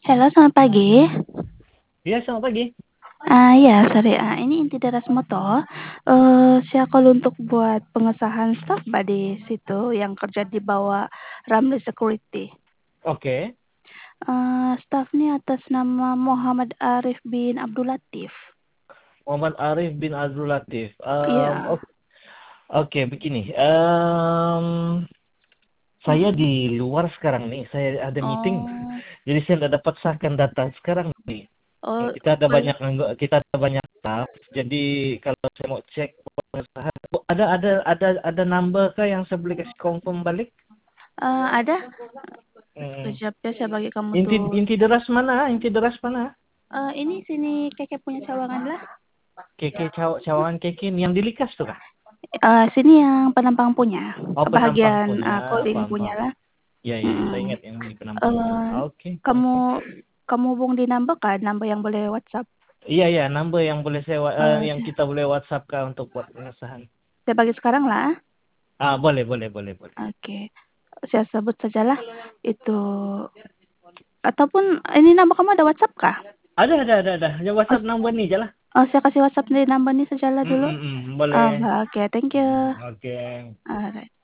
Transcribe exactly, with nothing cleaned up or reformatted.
Halo, selamat pagi. Iya, selamat pagi. Ah, ya, sorry. Ah, ini inti daras moto. Eh, saya call untuk buat pengesahan staff Mbak di situ yang kerja di bawah Ramli Security. Oke. Eh, staff ini atas nama Muhammad Arif bin Abdul Latif. Muhammad Arif bin Abdul Latif. Um, Iya. oke, oke, begini. Um, saya Mm-mm. di luar sekarang nih. Saya ada meeting. Oh, Jadi saya tidak dapat sahkan data sekarang nih. oh, Kita ada boleh. banyak anggo- kita ada banyak staff. Jadi kalau saya mau cek pengesahan, oh, ada ada ada ada number kah yang saya boleh kasih confirm balik? Eh, ada? Hmm. Kejap ya, saya bagi kamu Inti tuh. inti deras mana? Inti deras mana? Eh, ini sini Keke punya cawangan lah. Keke Caw- Cawangan Keke yang di Likas tuh kah? Eh, sini yang penampang punya. Oh, penampang Bahagian punya. uh, calling Paham, punya paham. lah. Iya, iya, saya Mm-mm. ingat yang di Penampang punya. Eh, Oke, kamu oke. kamu hubung di number kan? Number yang boleh WhatsApp. Iya, iya, number yang boleh saya wa- eh, Eh, yang saya, kita boleh WhatsApp kah untuk buat pengesahan. saya bagi sekarang lah. Ah, boleh, boleh, boleh, boleh. Oke. Saya sebut sajalah itu ataupun ini nama kamu ada WhatsApp kah? Ada, ada, ada, ada. Ya Oh, WhatsApp number nih, jalan. oh, saya kasih WhatsApp di number ini sajalah Hmm, dulu. hmm, hmm, Ah, boleh. Oke, thank you. Hmm, oke. Alright.